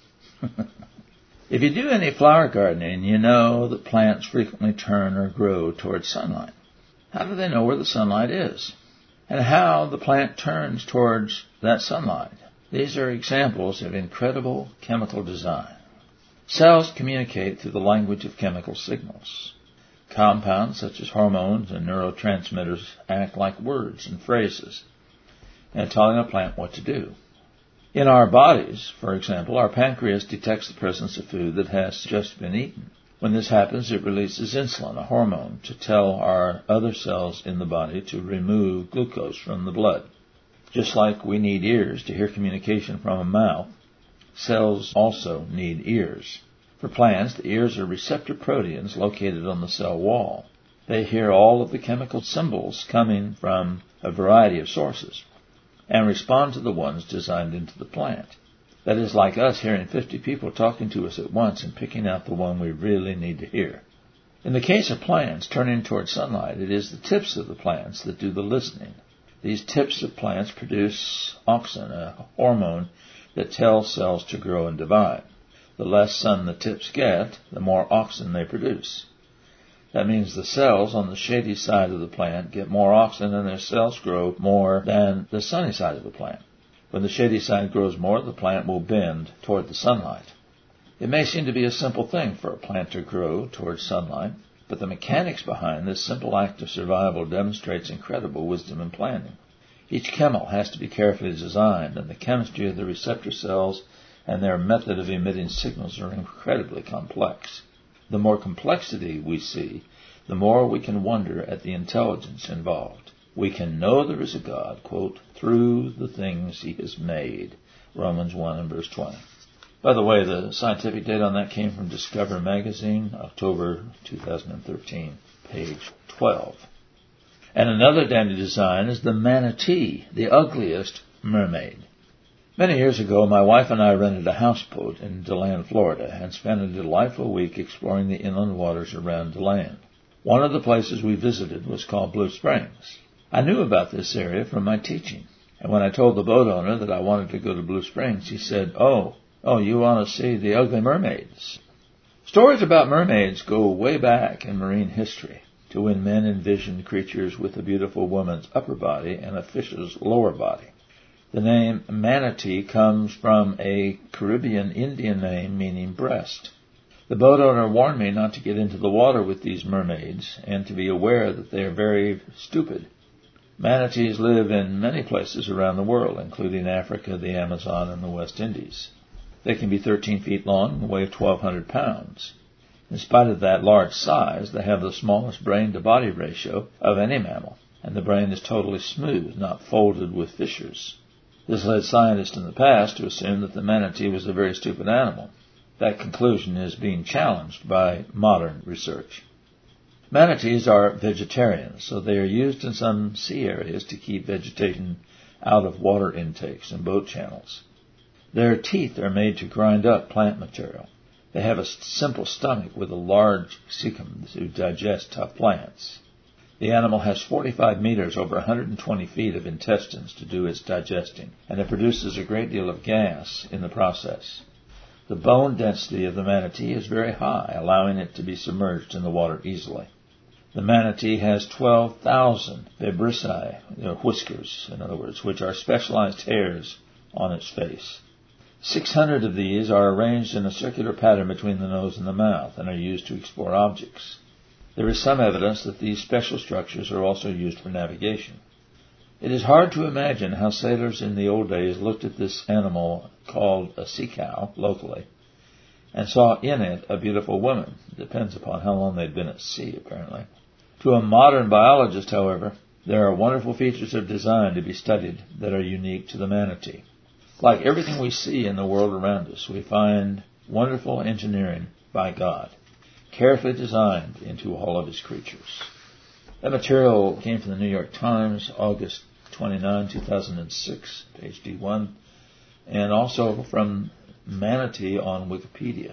If you do any flower gardening, you know that plants frequently turn or grow towards sunlight. How do they know where the sunlight is? And how the plant turns towards that sunlight? These are examples of incredible chemical design. Cells communicate through the language of chemical signals. Compounds such as hormones and neurotransmitters act like words and phrases and telling a plant what to do. In our bodies, for example, our pancreas detects the presence of food that has just been eaten. When this happens, it releases insulin, a hormone, to tell our other cells in the body to remove glucose from the blood. Just like we need ears to hear communication from a mouth, cells also need ears. For plants, the ears are receptor proteins located on the cell wall. They hear all of the chemical symbols coming from a variety of sources and respond to the ones designed into the plant. That is like us hearing fifty people talking to us at once and picking out the one we really need to hear. In the case of plants turning towards sunlight, it is the tips of the plants that do the listening. These tips of plants produce auxin, a hormone that tells cells to grow and divide. The less sun the tips get, the more auxin they produce. That means the cells on the shady side of the plant get more auxin and their cells grow more than the sunny side of the plant. When the shady side grows more, the plant will bend toward the sunlight. It may seem to be a simple thing for a plant to grow towards sunlight, But the mechanics behind this simple act of survival demonstrates incredible wisdom and planning. Each camel has to be carefully designed, and the chemistry of the receptor cells and their method of emitting signals are incredibly complex. The more complexity we see, the more we can wonder at the intelligence involved. We can know there is a God, quote, through the things he has made, Romans one and verse twenty. By the way, the scientific date on that came from Discover magazine, October two thousand thirteen, page twelve. And another dandy design is the manatee, the ugliest mermaid. Many years ago, my wife and I rented a houseboat in DeLand, Florida, and spent a delightful week exploring the inland waters around DeLand. One of the places we visited was called Blue Springs. I knew about this area from my teaching, and when I told the boat owner that I wanted to go to Blue Springs, he said, oh, oh, you want to see the ugly mermaids? Stories about mermaids go way back in marine history, to when men envisioned creatures with a beautiful woman's upper body and a fish's lower body. The name manatee comes from a Caribbean Indian name meaning breast. The boat owner warned me not to get into the water with these mermaids and to be aware that they are very stupid. Manatees live in many places around the world, including Africa, the Amazon, and the West Indies. They can be thirteen feet long and weigh twelve hundred pounds. In spite of that large size, they have the smallest brain-to-body ratio of any mammal, and the brain is totally smooth, not folded with fissures. This led scientists in the past to assume that the manatee was a very stupid animal. That conclusion is being challenged by modern research. Manatees are vegetarians, so they are used in some sea areas to keep vegetation out of water intakes and boat channels. Their teeth are made to grind up plant material. They have a simple stomach with a large cecum to digest tough plants. The animal has forty-five meters, over one hundred twenty feet of intestines to do its digesting, and it produces a great deal of gas in the process. The bone density of the manatee is very high, allowing it to be submerged in the water easily. The manatee has twelve thousand vibrissae, whiskers, in other words, which are specialized hairs on its face. six hundred of these are arranged in a circular pattern between the nose and the mouth and are used to explore objects. There is some evidence that these special structures are also used for navigation. It is hard to imagine how sailors in the old days looked at this animal called a sea cow locally and saw in it a beautiful woman. It depends upon how long they'd been at sea, apparently. To a modern biologist, however, there are wonderful features of design to be studied that are unique to the manatee. Like everything we see in the world around us, we find wonderful engineering by God, carefully designed into all of his creatures. That material came from the New York Times, August twenty-ninth, two thousand six, page D one, and also from Manatee on Wikipedia.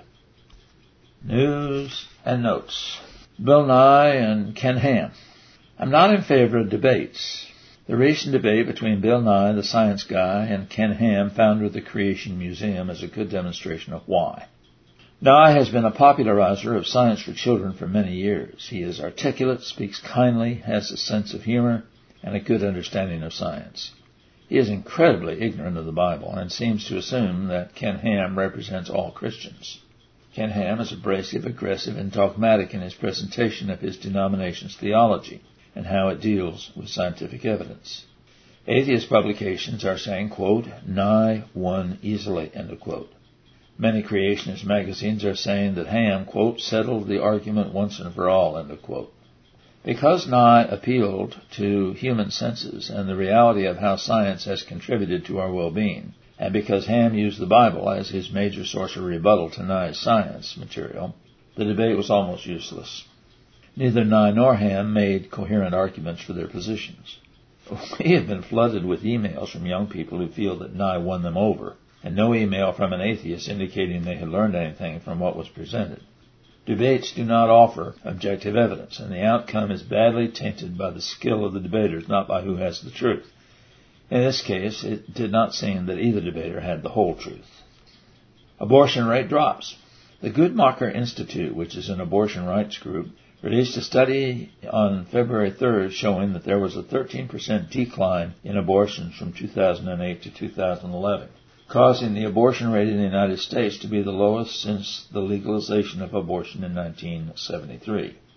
News and notes. Bill Nye and Ken Ham. I'm not in favor of debates. The recent debate between Bill Nye, the science guy, and Ken Ham, founder of the Creation Museum, is a good demonstration of why. Nye has been a popularizer of science for children for many years. He is articulate, speaks kindly, has a sense of humor, and a good understanding of science. He is incredibly ignorant of the Bible and seems to assume that Ken Ham represents all Christians. Ken Ham is abrasive, aggressive, and dogmatic in his presentation of his denomination's theology and how it deals with scientific evidence. Atheist publications are saying, quote, Nye won easily, end of quote. Many creationist magazines are saying that Ham, quote, settled the argument once and for all, end of quote. Because Nye appealed to human senses and the reality of how science has contributed to our well-being, and because Ham used the Bible as his major source of rebuttal to Nye's science material, the debate was almost useless. Neither Nye nor Ham made coherent arguments for their positions. We have been flooded with emails from young people who feel that Nye won them over, and no email from an atheist indicating they had learned anything from what was presented. Debates do not offer objective evidence, and the outcome is badly tainted by the skill of the debaters, not by who has the truth. In this case, it did not seem that either debater had the whole truth. Abortion rate drops. The Guttmacher Institute, which is an abortion rights group, released a study on February third showing that there was a thirteen percent decline in abortions from two thousand eight to two thousand eleven, causing the abortion rate in the United States to be the lowest since the legalization of abortion in nineteen seventy-three.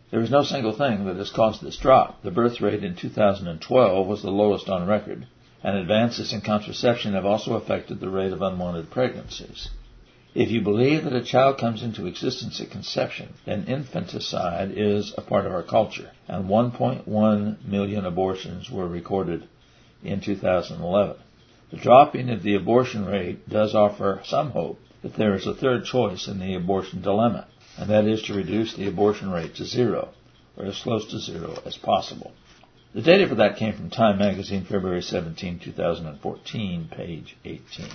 There is no single thing that has caused this drop. The birth rate in two thousand twelve was the lowest on record, and advances in contraception have also affected the rate of unwanted pregnancies. If you believe that a child comes into existence at conception, then infanticide is a part of our culture, and one point one million abortions were recorded in two thousand eleven. The dropping of the abortion rate does offer some hope that there is a third choice in the abortion dilemma, and that is to reduce the abortion rate to zero, or as close to zero as possible. The data for that came from Time magazine, February seventeenth, twenty fourteen, page eighteen.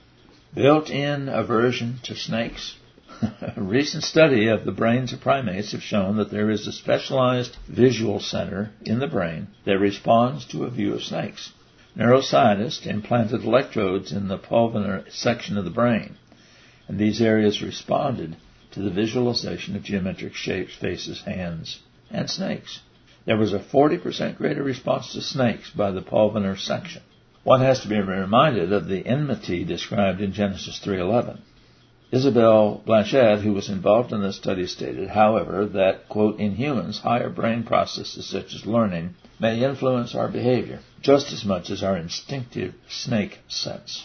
Built-in aversion to snakes. A recent study of the brains of primates have shown that there is a specialized visual center in the brain that responds to a view of snakes. Neuroscientists implanted electrodes in the pulvinar section of the brain, and these areas responded to the visualization of geometric shapes, faces, hands, and snakes. There was a forty percent greater response to snakes by the pulvinar section. One has to be reminded of the enmity described in Genesis three eleven. Isabelle Blanchette, who was involved in this study, stated, however, that, quote, in humans, higher brain processes such as learning may influence our behavior just as much as our instinctive snake sense.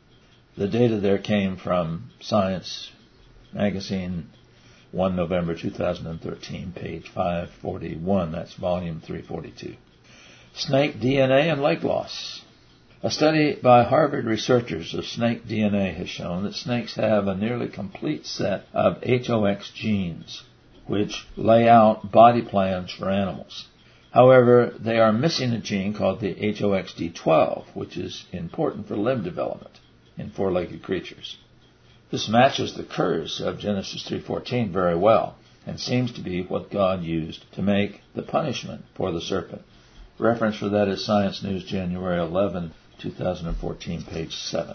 The data there came from Science magazine, the first of November two thousand thirteen, page five forty-one. That's volume three forty-two. Snake D N A and leg loss. A study by Harvard researchers of snake D N A has shown that snakes have a nearly complete set of H O X genes, which lay out body plans for animals. However, they are missing a gene called the H O X D twelve, which is important for limb development in four-legged creatures. This matches the curse of Genesis three fourteen very well, and seems to be what God used to make the punishment for the serpent. Reference for that is Science News, January eleventh, twenty fourteen, page seven.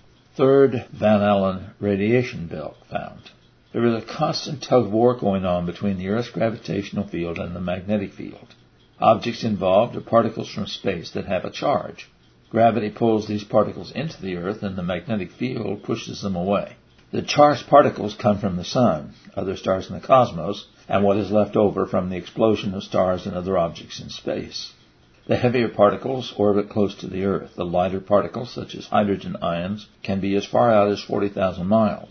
Third Van Allen radiation belt found. There is a constant tug-of-war going on between the Earth's gravitational field and the magnetic field. Objects involved are particles from space that have a charge. Gravity pulls these particles into the Earth, and the magnetic field pushes them away. The charged particles come from the Sun, other stars in the cosmos, and what is left over from the explosion of stars and other objects in space. The heavier particles orbit close to the Earth. The lighter particles, such as hydrogen ions, can be as far out as forty thousand miles.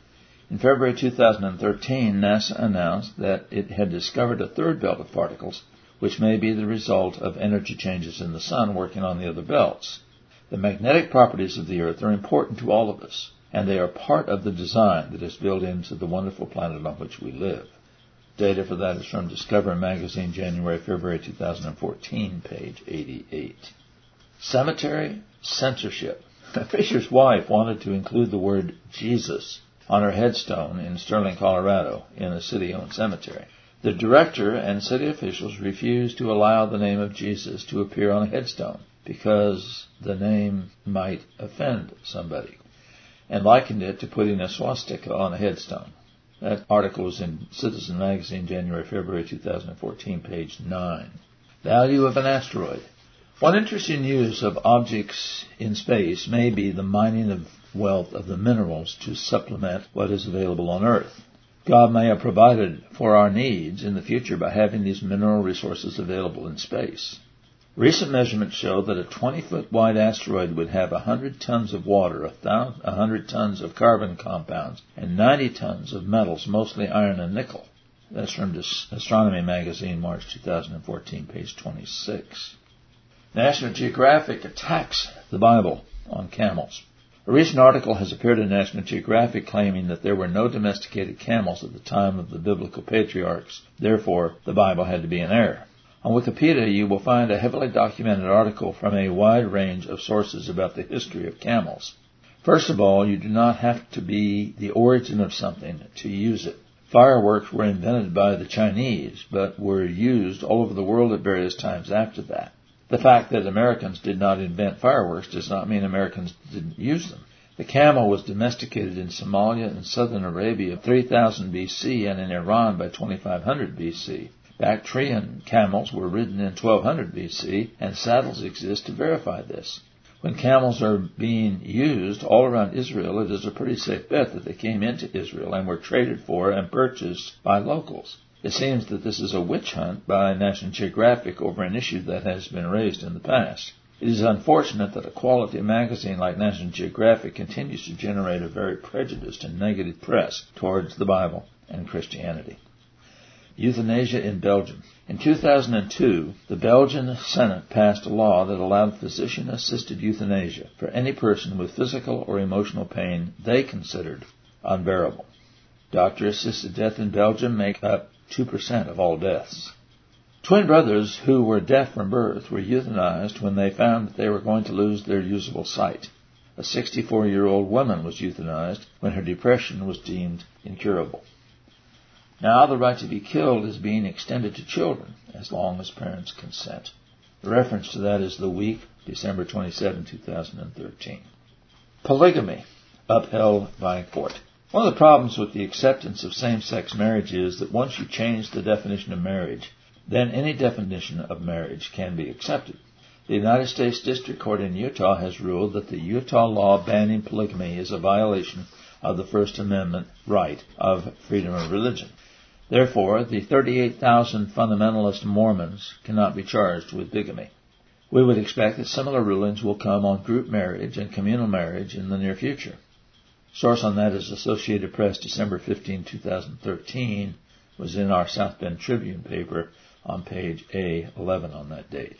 In February two thousand thirteen, NASA announced that it had discovered a third belt of particles, which may be the result of energy changes in the Sun working on the other belts. The magnetic properties of the Earth are important to all of us, and they are part of the design that is built into the wonderful planet on which we live. Data for that is from Discover magazine, January, February two thousand fourteen, page eighty-eight. Cemetery censorship. Fisher's wife wanted to include the word Jesus on her headstone in Sterling, Colorado, in a city-owned cemetery. The director and city officials refused to allow the name of Jesus to appear on a headstone because the name might offend somebody, and likened it to putting a swastika on a headstone. That article was in Citizen magazine, January, February two thousand fourteen, page nine. Value of an asteroid. One interesting use of objects in space may be the mining of wealth of the minerals to supplement what is available on Earth. God may have provided for our needs in the future by having these mineral resources available in space. Recent measurements show that a twenty-foot wide asteroid would have one hundred tons of water, one hundred tons of carbon compounds, and ninety tons of metals, mostly iron and nickel. That's from Astronomy magazine, March two thousand fourteen, page twenty-six. National Geographic attacks the Bible on camels. A recent article has appeared in National Geographic claiming that there were no domesticated camels at the time of the biblical patriarchs. Therefore, the Bible had to be in error. On Wikipedia, you will find a heavily documented article from a wide range of sources about the history of camels. First of all, you do not have to be the origin of something to use it. Fireworks were invented by the Chinese, but were used all over the world at various times after that. The fact that Americans did not invent fireworks does not mean Americans didn't use them. The camel was domesticated in Somalia and southern Arabia three thousand B C and in Iran by twenty-five hundred B C. Bactrian camels were ridden in twelve hundred B C, and saddles exist to verify this. When camels are being used all around Israel, it is a pretty safe bet that they came into Israel and were traded for and purchased by locals. It seems that this is a witch hunt by National Geographic over an issue that has been raised in the past. It is unfortunate that a quality magazine like National Geographic continues to generate a very prejudiced and negative press towards the Bible and Christianity. Euthanasia in Belgium. In two thousand two, the Belgian Senate passed a law that allowed physician-assisted euthanasia for any person with physical or emotional pain they considered unbearable. Doctor-assisted death in Belgium make up two percent of all deaths. Twin brothers who were deaf from birth were euthanized when they found that they were going to lose their usable sight. A sixty-four-year-old woman was euthanized when her depression was deemed incurable. Now the right to be killed is being extended to children as long as parents consent. The reference to that is The Week, December twenty-seventh, two thousand thirteen. Polygamy, upheld by court. One of the problems with the acceptance of same-sex marriage is that once you change the definition of marriage, then any definition of marriage can be accepted. The United States District Court in Utah has ruled that the Utah law banning polygamy is a violation of the First Amendment right of freedom of religion. Therefore, the thirty-eight thousand fundamentalist Mormons cannot be charged with bigamy. We would expect that similar rulings will come on group marriage and communal marriage in the near future. Source on that is Associated Press, December fifteenth, two thousand thirteen, was in our South Bend Tribune paper on page A eleven on that date.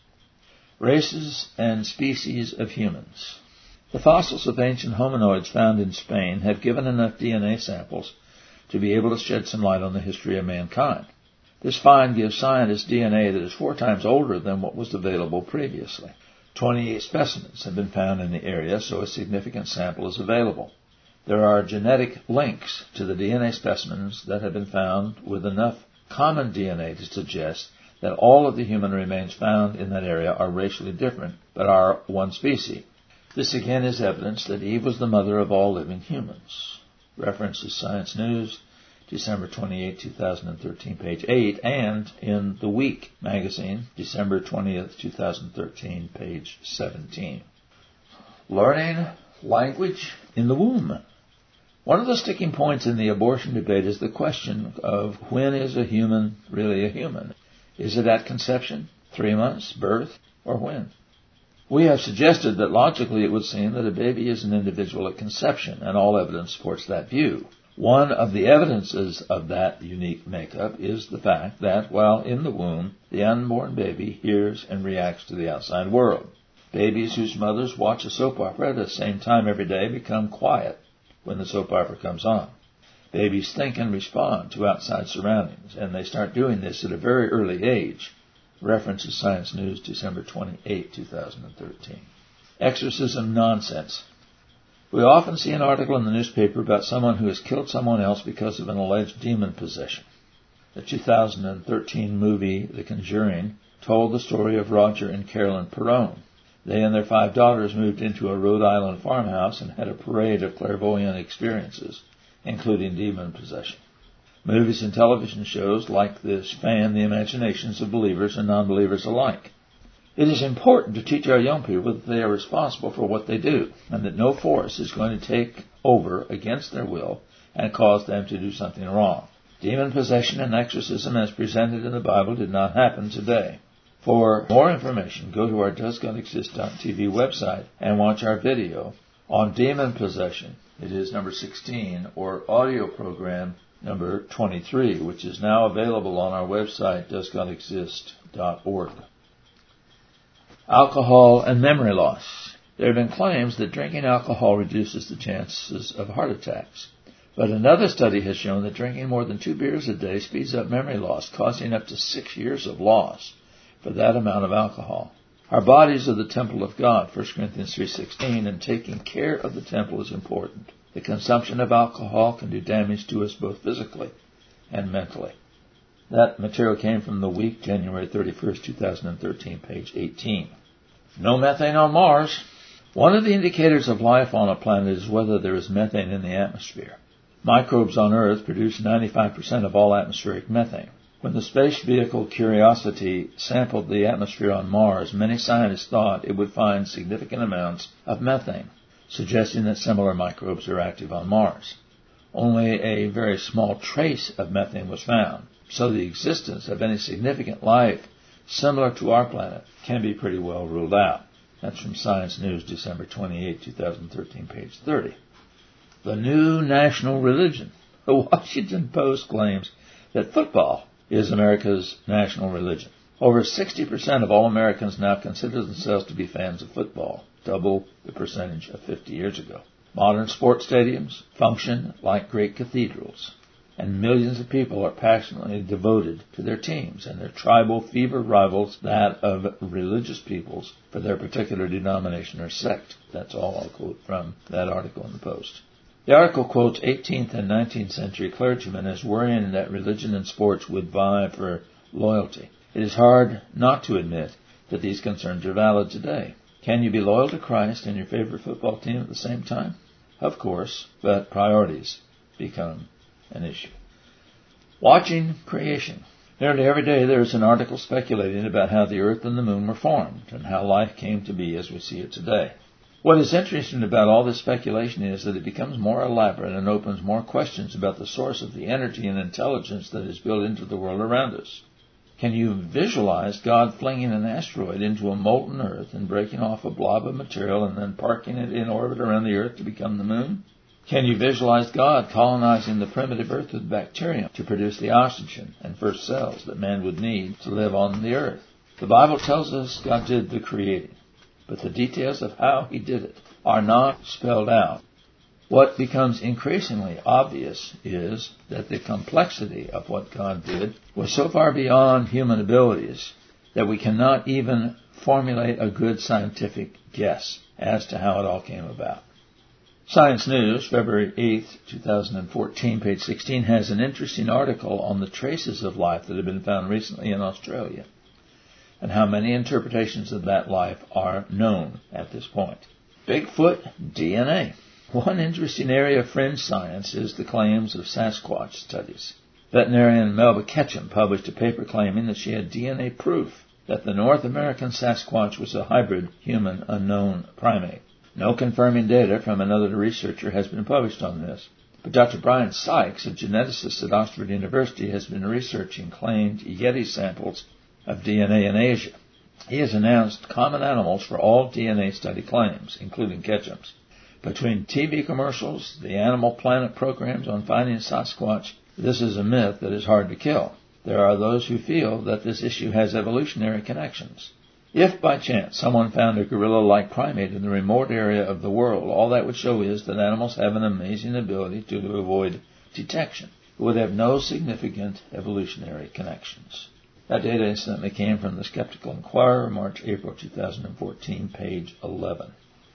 Races and species of humans. The fossils of ancient hominoids found in Spain have given enough D N A samples to be able to shed some light on the history of mankind. This find gives scientists D N A that is four times older than what was available previously. twenty-eight specimens have been found in the area, so a significant sample is available. There are genetic links to the D N A specimens that have been found with enough common D N A to suggest that all of the human remains found in that area are racially different, but are one species. This again is evidence that Eve was the mother of all living humans. Reference is Science News, December twenty-eighth, two thousand thirteen, page eight, and in The Week magazine, December twentieth, two thousand thirteen, page seventeen. Learning language in the womb. One of the sticking points in the abortion debate is the question of when is a human really a human? Is it at conception, three months, birth, or when? We have suggested that logically it would seem that a baby is an individual at conception, and all evidence supports that view. One of the evidences of that unique makeup is the fact that, while in the womb, the unborn baby hears and reacts to the outside world. Babies whose mothers watch a soap opera at the same time every day become quiet when the soap opera comes on. Babies think and respond to outside surroundings, and they start doing this at a very early age. Reference is Science News, December twenty-eighth, two thousand thirteen. Exorcism nonsense. We often see an article in the newspaper about someone who has killed someone else because of an alleged demon possession. The two thousand thirteen movie The Conjuring told the story of Roger and Carolyn Perrone. They and their five daughters moved into a Rhode Island farmhouse and had a parade of clairvoyant experiences, including demon possession. Movies and television shows like this fan the imaginations of believers and non-believers alike. It is important to teach our young people that they are responsible for what they do, and that no force is going to take over against their will and cause them to do something wrong. Demon possession and exorcism as presented in the Bible did not happen today. For more information, go to our does god exist dot t v website and watch our video on demon possession. It is number sixteen, or audio program number twenty-three, which is now available on our website, does god exist dot org. Alcohol and memory loss. There have been claims that drinking alcohol reduces the chances of heart attacks. But another study has shown that drinking more than two beers a day speeds up memory loss, causing up to six years of loss for that amount of alcohol. Our bodies are the temple of God, First Corinthians three sixteen, and taking care of the temple is important. The consumption of alcohol can do damage to us both physically and mentally. That material came from The Week, January thirty-first, two thousand thirteen, page eighteen. No methane on Mars. One of the indicators of life on a planet is whether there is methane in the atmosphere. Microbes on Earth produce ninety-five percent of all atmospheric methane. When the space vehicle Curiosity sampled the atmosphere on Mars, many scientists thought it would find significant amounts of methane, suggesting that similar microbes are active on Mars. Only a very small trace of methane was found. So the existence of any significant life similar to our planet can be pretty well ruled out. That's from Science News, December twenty-eighth, twenty thirteen, page thirty. The new national religion. The Washington Post claims that football is America's national religion. Over sixty percent of all Americans now consider themselves to be fans of football, double the percentage of fifty years ago. Modern sports stadiums function like great cathedrals, and millions of people are passionately devoted to their teams and their tribal fever rivals that of religious peoples for their particular denomination or sect. That's all I'll quote from that article in the Post. The article quotes eighteenth and nineteenth century clergymen as worrying that religion and sports would vie for loyalty. It is hard not to admit that these concerns are valid today. Can you be loyal to Christ and your favorite football team at the same time? Of course, but priorities become an issue. Watching creation. Nearly every day there is an article speculating about how the earth and the moon were formed and how life came to be as we see it today. What is interesting about all this speculation is that it becomes more elaborate and opens more questions about the source of the energy and intelligence that is built into the world around us. Can you visualize God flinging an asteroid into a molten earth and breaking off a blob of material and then parking it in orbit around the earth to become the moon? Can you visualize God colonizing the primitive earth with bacterium to produce the oxygen and first cells that man would need to live on the earth? The Bible tells us God did the creating, but the details of how he did it are not spelled out. What becomes increasingly obvious is that the complexity of what God did was so far beyond human abilities that we cannot even formulate a good scientific guess as to how it all came about. Science News, February eighth, twenty fourteen, page sixteen, has an interesting article on the traces of life that have been found recently in Australia and how many interpretations of that life are known at this point. Bigfoot D N A. One interesting area of fringe science is the claims of Sasquatch studies. Veterinarian Melba Ketchum published a paper claiming that she had D N A proof that the North American Sasquatch was a hybrid human unknown primate. No confirming data from another researcher has been published on this, but Doctor Brian Sykes, a geneticist at Oxford University, has been researching claimed Yeti samples of D N A in Asia. He has announced common animals for all D N A study claims, including Ketchum's. Between T V commercials, the Animal Planet programs on finding Sasquatch, this is a myth that is hard to kill. There are those who feel that this issue has evolutionary connections. If by chance someone found a gorilla-like primate in the remote area of the world, all that would show is that animals have an amazing ability to avoid detection. It would have no significant evolutionary connections. That data incidentally came from the Skeptical Inquirer, March April twenty fourteen, page eleven.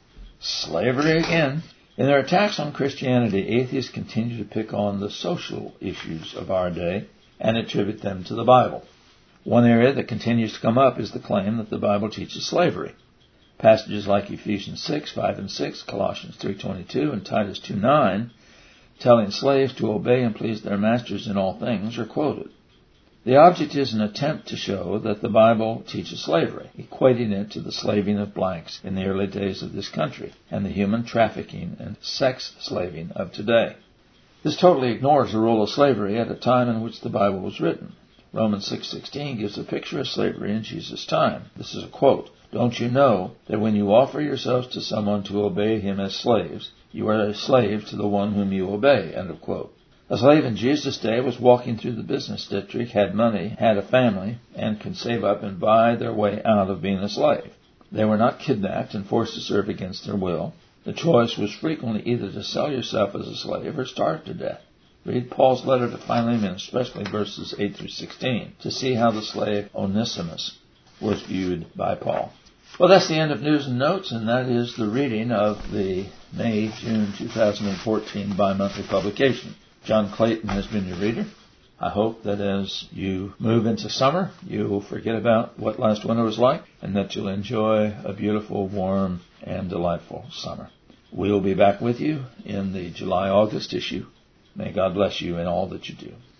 Slavery again. In their attacks on Christianity, atheists continue to pick on the social issues of our day and attribute them to the Bible. One area that continues to come up is the claim that the Bible teaches slavery. Passages like Ephesians six, five and six, Colossians three twenty-two, and Titus two nine, telling slaves to obey and please their masters in all things, are quoted. The object is an attempt to show that the Bible teaches slavery, equating it to the slaving of blacks in the early days of this country and the human trafficking and sex slaving of today. This totally ignores the role of slavery at a time in which the Bible was written. Romans six sixteen gives a picture of slavery in Jesus' time. This is a quote. Don't you know that when you offer yourselves to someone to obey him as slaves, you are a slave to the one whom you obey? End of quote. A slave in Jesus' day was walking through the business district, had money, had a family, and could save up and buy their way out of being a slave. They were not kidnapped and forced to serve against their will. The choice was frequently either to sell yourself as a slave or starve to death. Read Paul's letter to Philemon, especially verses eight through sixteen, to see how the slave Onesimus was viewed by Paul. Well, that's the end of News and Notes, and that is the reading of the May-June twenty fourteen bi-monthly publication. John Clayton has been your reader. I hope that as you move into summer, you will forget about what last winter was like and that you'll enjoy a beautiful, warm, and delightful summer. We'll be back with you in the July-August issue. May God bless you in all that you do.